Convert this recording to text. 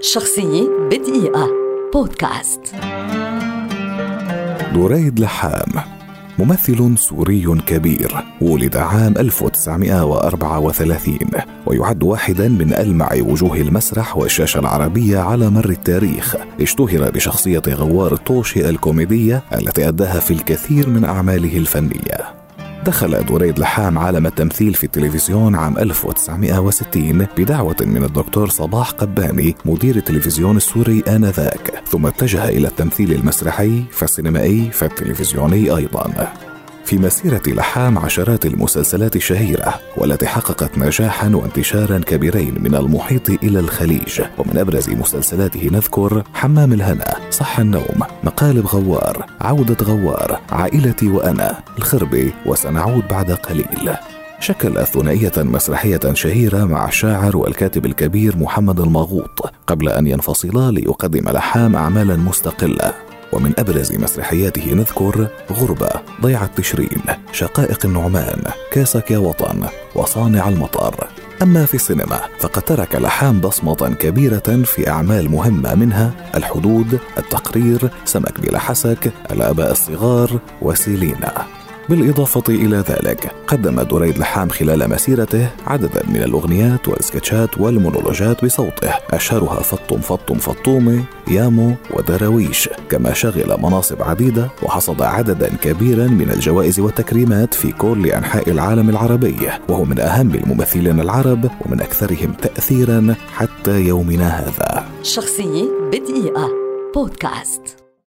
شخصية بدقيقة بودكاست. دريد لحام ممثل سوري كبير، ولد عام 1934 ويعد واحدا من ألمع وجوه المسرح والشاشة العربية على مر التاريخ. اشتهر بشخصية غوار الطوشي الكوميدية التي أداها في الكثير من أعماله الفنية. دخل دريد لحام عالم التمثيل في التلفزيون عام 1960 بدعوة من الدكتور صباح قباني مدير التلفزيون السوري آنذاك، ثم اتجه إلى التمثيل المسرحي فالسينمائي فالتلفزيوني أيضا. في مسيرة لحام عشرات المسلسلات الشهيرة والتي حققت نجاحا وانتشارا كبيرين من المحيط إلى الخليج، ومن أبرز مسلسلاته نذكر حمام الهنا، صح النوم، مقالب غوار، عودة غوار، عائلتي وأنا، الخربي، وسنعود بعد قليل. شكل ثنائية مسرحية شهيرة مع الشاعر والكاتب الكبير محمد المغوط قبل أن ينفصلا ليقدم لحام أعمالا مستقلة. ومن أبرز مسرحياته نذكر غربة، ضيعة تشرين، شقائق النعمان، كاسك يا وطن، وصانع المطر. أما في السينما فقد ترك لحام بصمة كبيرة في أعمال مهمة منها الحدود، التقرير، سمك بلا حسك، الآباء الصغار، وسيلينا. بالإضافة إلى ذلك قدم دريد لحام خلال مسيرته عددا من الأغنيات والسكتشات والمونولوجات بصوته، أشهرها فطم فطم فطومي، يامو، ودراويش، كما شغل مناصب عديدة وحصد عددا كبيرا من الجوائز والتكريمات في كل أنحاء العالم العربي، وهو من أهم الممثلين العرب ومن أكثرهم تأثيرا حتى يومنا هذا. شخصية بدقيقة بودكاست.